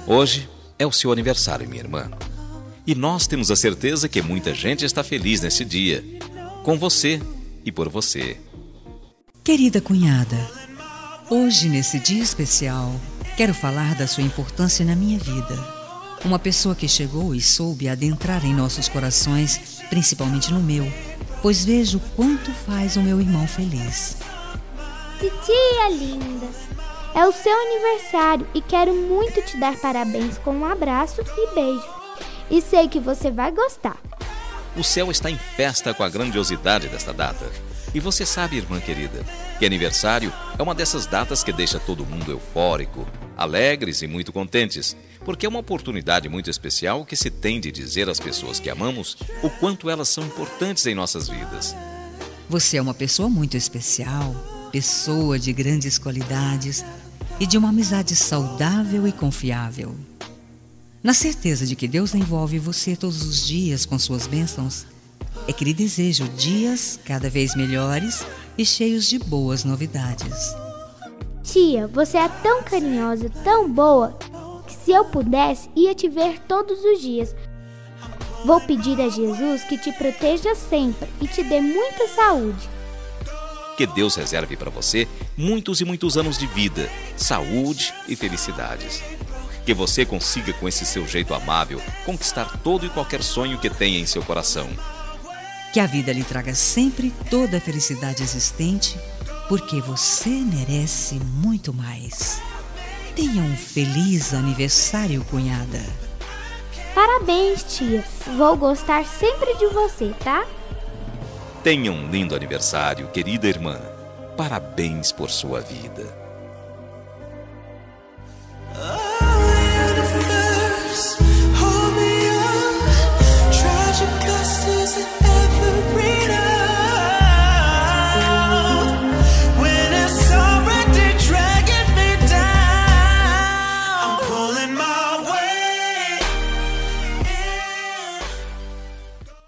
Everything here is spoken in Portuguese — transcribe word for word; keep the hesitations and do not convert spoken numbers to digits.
Hoje é o seu aniversário, minha irmã. E nós temos a certeza que muita gente está feliz nesse dia, com você e por você. Querida cunhada, hoje, nesse dia especial, quero falar da sua importância na minha vida. Uma pessoa que chegou e soube adentrar em nossos corações, principalmente no meu, pois vejo quanto faz o meu irmão feliz. Titia linda, é o seu aniversário e quero muito te dar parabéns com um abraço e beijo. E sei que você vai gostar. O céu está em festa com a grandiosidade desta data. E você sabe, irmã querida, que aniversário é uma dessas datas que deixa todo mundo eufórico, alegres e muito contentes, porque é uma oportunidade muito especial que se tem de dizer às pessoas que amamos o quanto elas são importantes em nossas vidas. Você é uma pessoa muito especial, pessoa de grandes qualidades e de uma amizade saudável e confiável. Na certeza de que Deus envolve você todos os dias com suas bênçãos, é que lhe desejo dias cada vez melhores e cheios de boas novidades. Tia, você é tão carinhosa, tão boa, que se eu pudesse, ia te ver todos os dias. Vou pedir a Jesus que te proteja sempre e te dê muita saúde. Que Deus reserve para você muitos e muitos anos de vida, saúde e felicidades. Que você consiga, com esse seu jeito amável, conquistar todo e qualquer sonho que tenha em seu coração. Que a vida lhe traga sempre toda a felicidade existente, porque você merece muito mais. Tenha um feliz aniversário, cunhada. Parabéns, tia. Vou gostar sempre de você, tá? Tenha um lindo aniversário, querida irmã. Parabéns por sua vida.